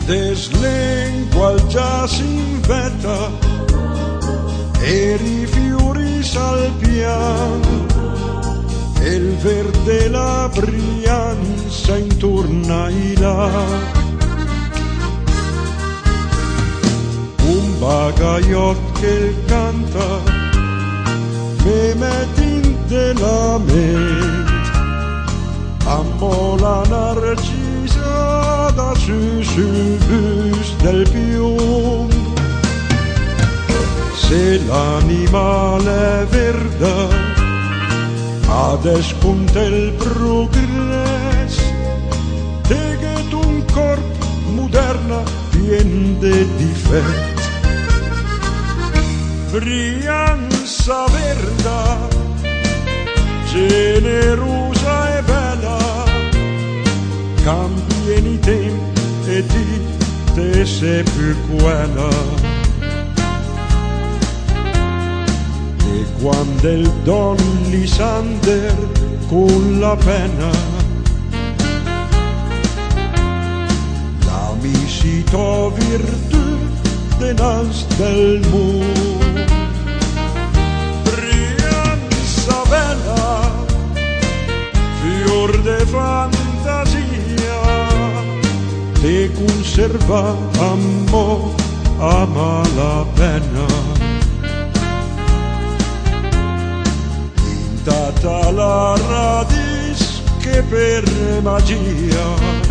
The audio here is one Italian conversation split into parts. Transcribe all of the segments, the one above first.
Deslingua il jazz in vetta e i fiori salpiano e il verde la Brianza intorno ai là. Un bagaiot che canta me mette in della me, ammo la narcisa da sul bus del piombo. Se l'animale è verde ades conta il progresso, teget un corpo moderna pien de difetti. Brianza verda, generosa e bella, cambien i tempi e di te sei più quella. E quando il Don Lisander con la penna la misito virtù denanz del mondo. Brianza bella, fior de fantasia, te conserva ammo a malapena. Intata la radis che per magia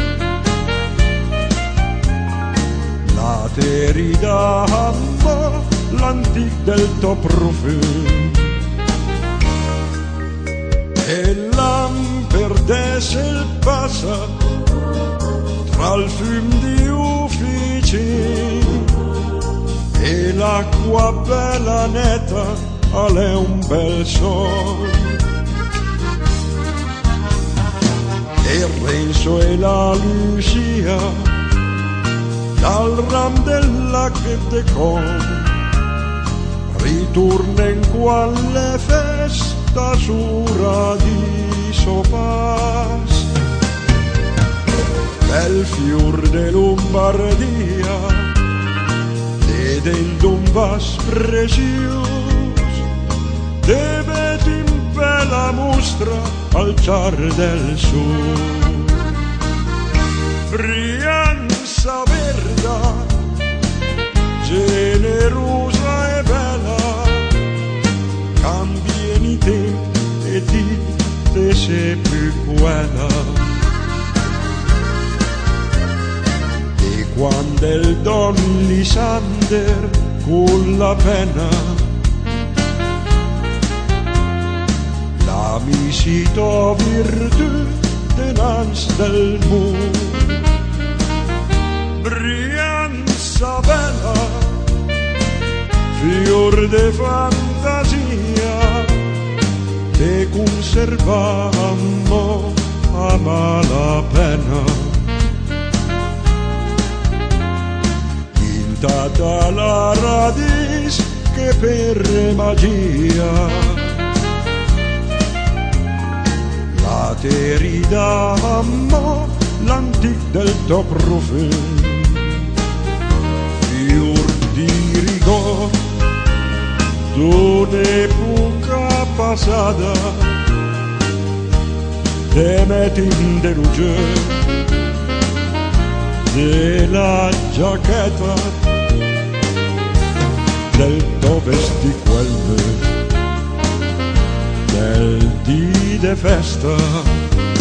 la terida ammo l'antic del tuo profumo. E l'amperdes il passa tra il fiume di uffici e l'acqua bella netta è un bel sol. E Renzo e la Lucia dal ram della che te con ritorna in quale festa su Radiso Pas. Bel fior de Lombardia e del Donbass prezioso, deve in bella mostra al ciar del sol. Brianza verda, generosa e bella, cambien i tempi e di te sei più quella. E quando il Don Lisander con la penna la misito virtù denanz del mondo. Brianza bella, fior de fantasia, te conservammo a malapena. Intata la radis che per magia la terida ammo l'antic del tuo profumo. Fior di rigor d'un'epoca passata, te metti in deluge della giacchetta del tuo vestiquelle del dì de festa.